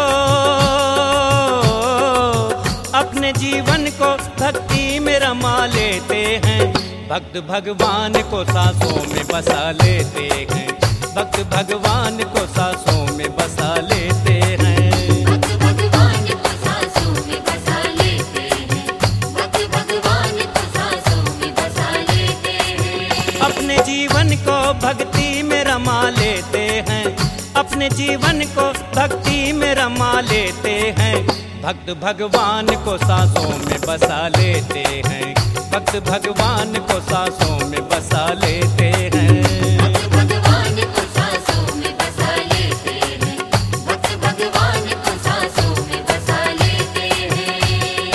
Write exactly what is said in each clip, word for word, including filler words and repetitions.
अपने जीवन को भक्ति में रमा लेते हैं। भक्त भगवान को सांसों में बसा लेते हैं। भक्त भगवान को सांसों में बसा लेते हैं। भक्त भगवान को सांसों में बसा लेते हैं। भक्त भगवान को सांसों में बसा लेते हैं। अपने जीवन को भक्ति में रमा लेते हैं। अपने जीवन को भक्ति में रमा लेते हैं। भक्त भगवान को सांसों में बसा लेते हैं। भक्त भगवान को सांसों में बसा लेते हैं। भक्त भगवान को सांसों में बसा लेते हैं। भक्त भगवान को सांसों में बसा लेते हैं।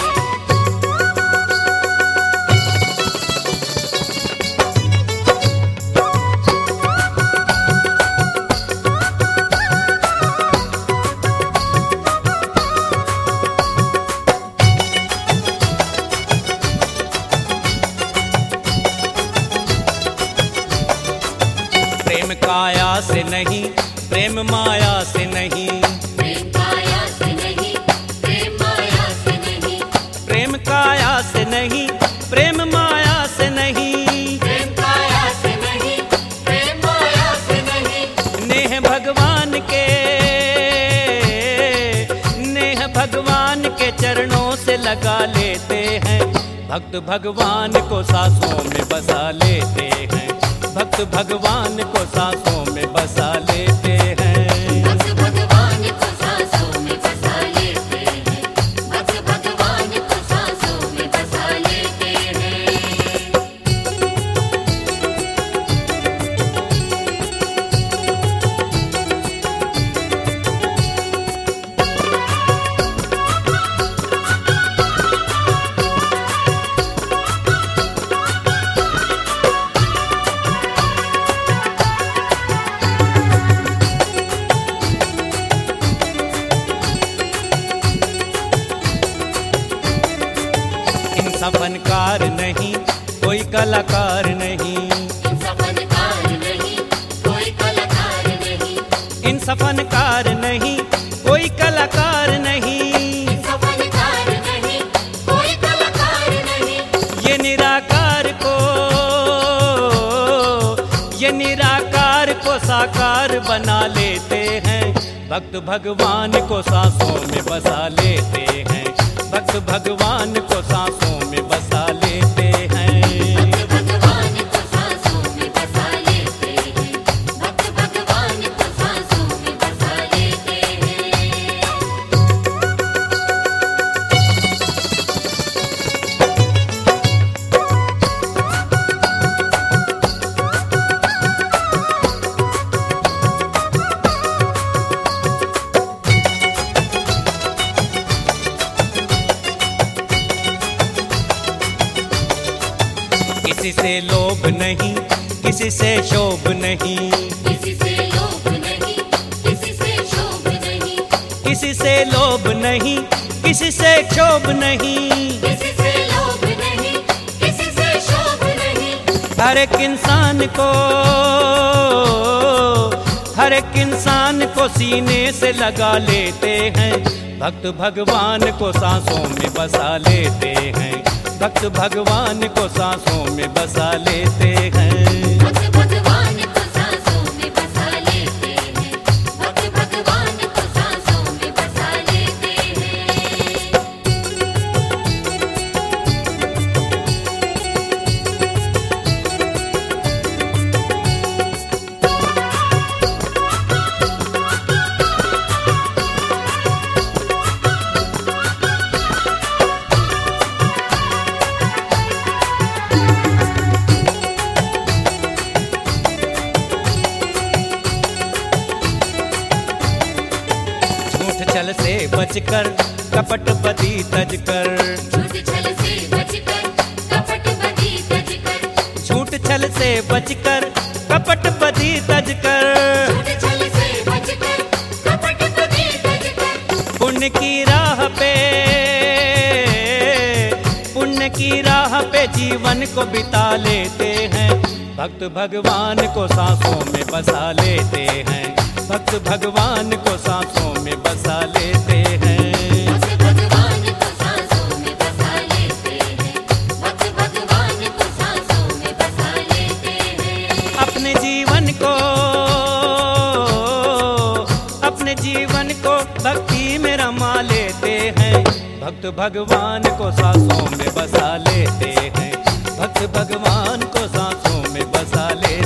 प्रेम काया से नहीं, प्रेम माया से नहीं। प्रेम काया से नहीं, प्रेम माया से नहीं। प्रेम काया से नहीं, प्रेम माया से नहीं। प्रेम काया से नहीं, प्रेम माया से नहीं। नेह भगवान के, नेह भगवान के चरणों से लगा लेते हैं। भक्त भगवान को सांसों में बसा लेते हैं। भक्त भगवान को सांसों में बसा लेते हैं। भक्त भगवान को सांसों में बसा लेते हैं। भक्त भगवान को सांसों में बसा लेते हैं। इनसा फनकार नहीं, कोई कलाकार नहीं। इनसा फनकार नहीं, कोई कलाकार नहीं। इनसा फनकार नहीं, कोई कलाकार नहीं। इनसा फनकार नहीं, कोई कलाकार नहीं। ये निराकार को, ये निराकार को साकार बना लेते हैं। भक्त भगवान को सांसों में बसा लेते हैं। भक्त भगवान को सांसों में बसा लेते हैं। भक्त भगवान को सांसों में बसा लेते हैं। भक्त भगवान को सांसों में बसा लेते हैं। किसी से लोभ नहीं, किसी से शोभ नहीं। किसी से लोभ नहीं, किसी से शोभ नहीं। किसी से लोभ नहीं, किसी से क्षोभ नहीं। किसी से लोभ नहीं, किसी से शोभ नहीं। हर एक इंसान को, हर एक इंसान को सीने से लगा लेते हैं। भक्त भगवान को सांसों में बसा लेते हैं। भक्त भगवान को सांसों में बसा लेते हैं। भक्त भगवान को सांसों में बसा लेते हैं। भक्त भगवान को सांसों में बसा लेते हैं। छल से बचकर कपट बदी तज कर। झूठ छल से बचकर कपट बदी तज कर। झूठ छल से बचकर कपट बदी तज कर। झूठ छल से बचकर कपट बदी तज कर। पुण्य की राह पे, पुण्य की राह पे जीवन को बिता लेते हैं। भक्त भगवान को सांसों में बसा लेते हैं। भक्त भगवान को सांसों में बसा लेते हैं। भक्त भगवान को सांसों में बसा लेते हैं। भक्त भगवान को सांसों में बसा लेते हैं। अपने जीवन को अपने जीवन को भक्ति में रमा लेते हैं। भक्त भगवान को सांसों में बसा लेते हैं। भक्त भगवान को सांसों में बसा लेते हैं।